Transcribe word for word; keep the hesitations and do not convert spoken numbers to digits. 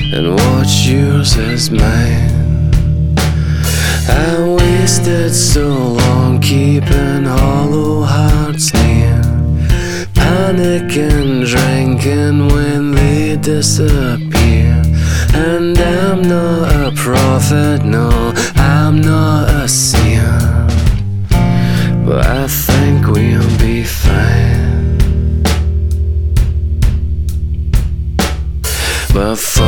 and what's yours is mine. I wasted so long keeping hollow hearts near, panicking, drinking when they disappear. And I'm not a prophet, no, I'm not a seer, but I think we'll be fine. But